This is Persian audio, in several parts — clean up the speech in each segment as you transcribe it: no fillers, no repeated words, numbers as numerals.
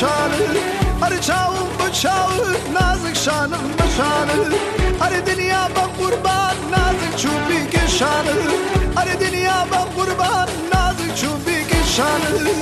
بشانه هر چاوم بچاو نازک شانم بشانه هر دنیا با قربان نازک چوبی کشانه هر دنیا با قربان نازک چوبی کشانه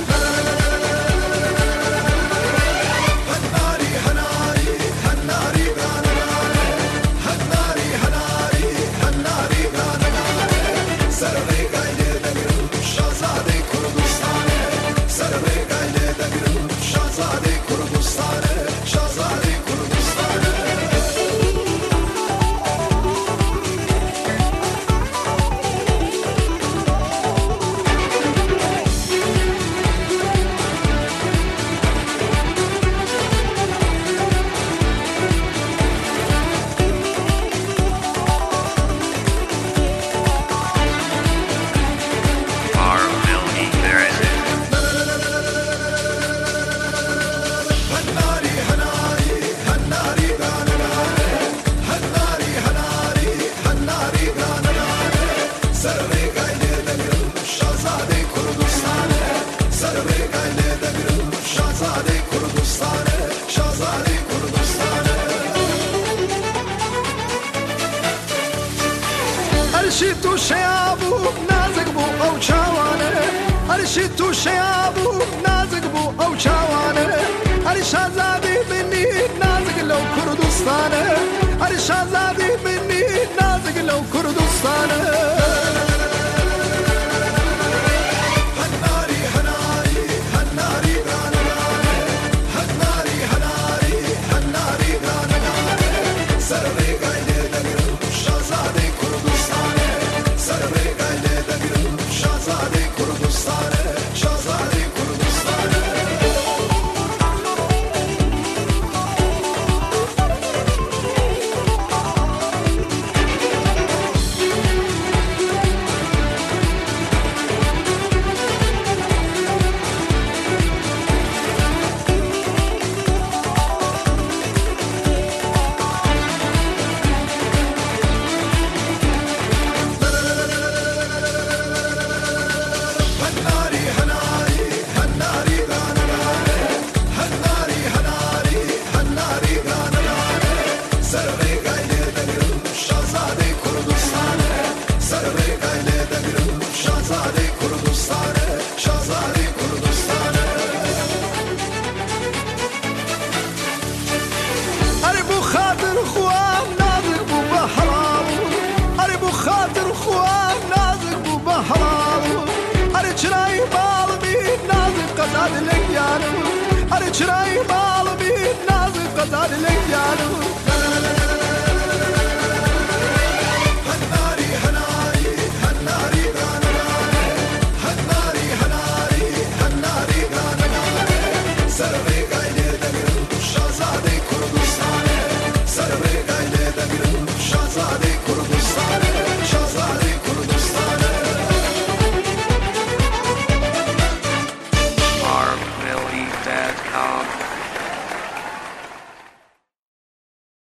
هرشی تو شیابو نازک بو او چاوانه هرشی تو شیابو نازک بو او چاوانه هر شازادی منی نازک لو کردستانه هر شازادی منی نازک لو کردستانه أري شراي مال بيت نازل قزاد لك يا